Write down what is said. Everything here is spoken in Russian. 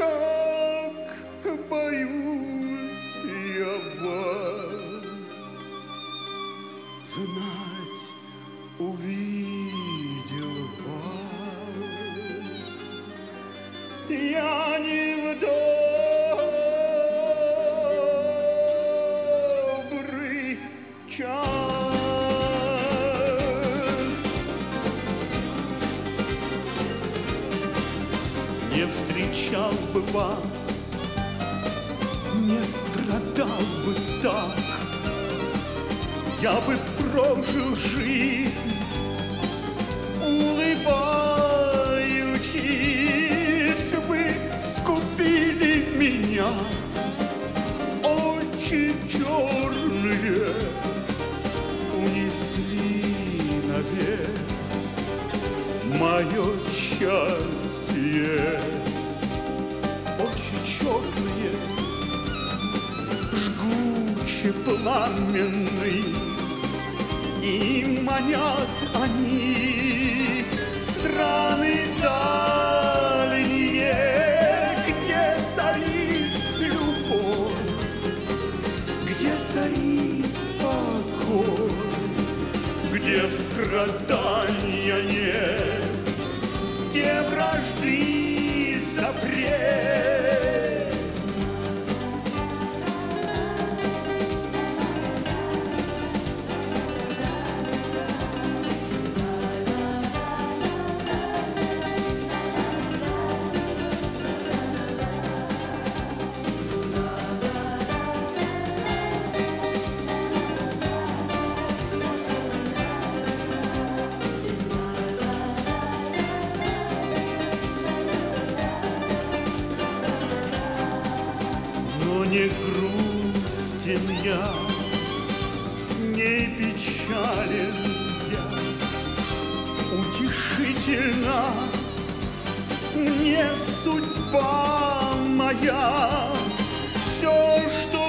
как боюсь я вас. Знать, увидел вас, я не в добрый час. Не встречал бы вас, не страдал бы так, я бы прожил жизнь, улыбаючись, вы скупили меня. Очи черные унесли навек мое счастье. Очи черные, жгуче пламенный, и манят они страны дальние, где царит любовь, где царит покой, где страдания нет, где вражды запрет. Но не грустен я, не печален я, утешительна мне судьба моя. Все, что